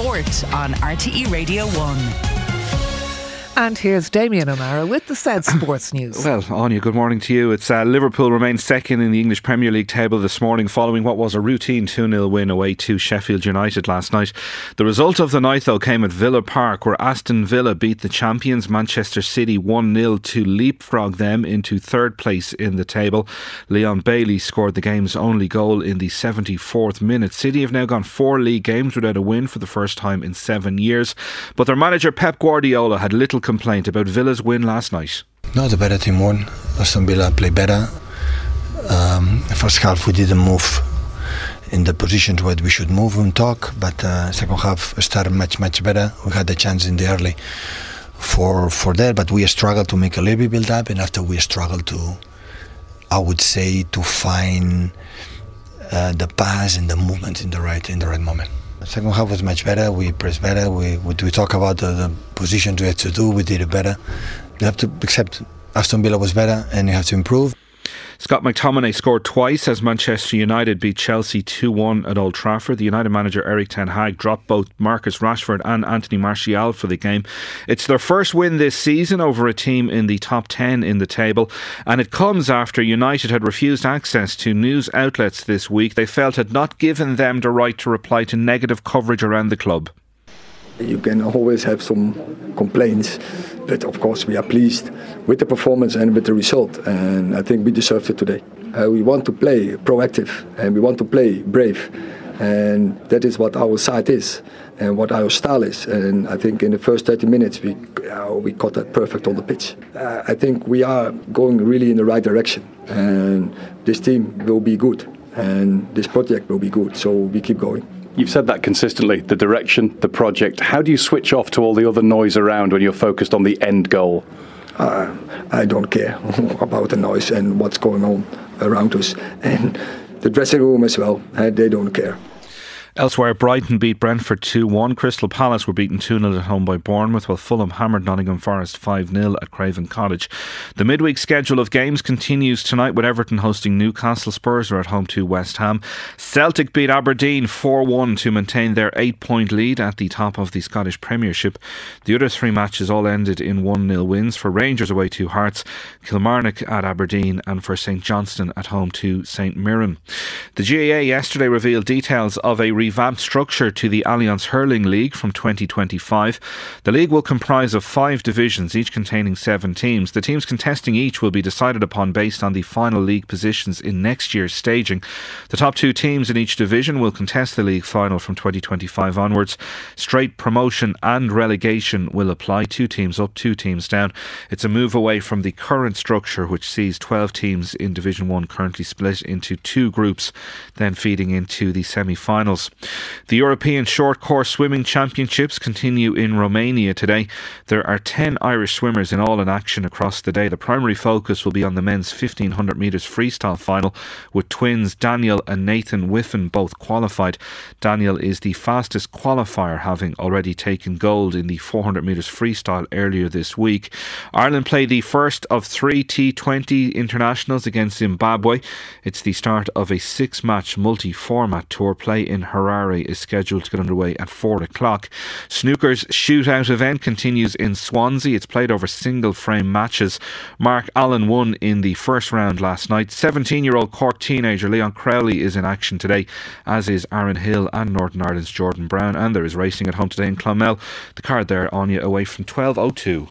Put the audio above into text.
Sport on RTE Radio 1. And here's Damien O'Mara with the South Sports News. Well, Anya, good morning to you. It's Liverpool remained second in the English Premier League table this morning following what was a routine 2-0 win away to Sheffield United last night. The result of the night, though, came at Villa Park, where Aston Villa beat the champions Manchester City 1-0 to leapfrog them into third place in the table. Leon Bailey scored the game's only goal in the 74th minute. City have now gone 4 league games without a win for the first time in 7 years. But their manager Pep Guardiola had little complaint about Villa's win last night. No, the better team won. Aston Villa played better. First half we didn't move in the positions where we should move and talk, but second half started much better. We had the chance in the early for that, but we struggled to make a little bit build up, and after we struggled to, I would say, to find the pass and the movement in the right moment. The second half was much better. We pressed better. We talk about the positions we had to do. We did it better. You have to accept Aston Villa was better, and you have to improve. Scott McTominay scored twice as Manchester United beat Chelsea 2-1 at Old Trafford. The United manager Erik ten Hag dropped both Marcus Rashford and Anthony Martial for the game. It's their first win this season over a team in the top 10 in the table, and it comes after United had refused access to news outlets this week they felt had not given them the right to reply to negative coverage around the club. You can always have some complaints, but of course we are pleased with the performance and with the result, and I think we deserved it today. We want to play proactive and we want to play brave, and that is what our side is and what our style is, and I think in the first 30 minutes we got that perfect on the pitch. I think we are going really in the right direction, and this team will be good and this project will be good, so we keep going. You've said that consistently, the direction, the project. How do you switch off to all the other noise around when you're focused on the end goal? I don't care about the noise and what's going on around us. And the dressing room as well, they don't care. Elsewhere, Brighton beat Brentford 2-1. Crystal Palace were beaten 2-0 at home by Bournemouth, while Fulham hammered Nottingham Forest 5-0 at Craven Cottage. The midweek schedule of games continues tonight, with Everton hosting Newcastle. Spurs are at home to West Ham. Celtic beat Aberdeen 4-1 to maintain their 8-point lead at the top of the Scottish Premiership. The other 3 matches all ended in 1-0 wins for Rangers away to Hearts, Kilmarnock at Aberdeen, and for St Johnstone at home to St Mirren. The GAA yesterday revealed details of a revamped structure to the Allianz Hurling League from 2025. The league will comprise of 5 divisions, each containing 7 teams. The teams contesting each will be decided upon based on the final league positions in next year's staging. The top 2 teams in each division will contest the league final from 2025 onwards. Straight promotion and relegation will apply, 2 teams up, 2 teams down. It's a move away from the current structure, which sees 12 teams in Division 1 currently split into 2 groups, then feeding into the semi-finals. The European Short Course Swimming Championships continue in Romania today. There are 10 Irish swimmers in all in action across the day. The primary focus will be on the men's 1500 metres freestyle final, with twins Daniel and Nathan Whiffen both qualified. Daniel is the fastest qualifier, having already taken gold in the 400 metres freestyle earlier this week. Ireland play the first of 3 T20 internationals against Zimbabwe. It's the start of a 6-match multi-format tour. Play in Harare is scheduled to get underway at 4 o'clock. Snooker's shootout event continues in Swansea. It's played over single frame matches. Mark Allen won in the first round last night. 17-year-old Cork teenager Leon Crowley is in action today, as is Aaron Hill and Northern Ireland's Jordan Brown, and there is racing at home today in Clonmel. The card there, Anya, away from 12:02.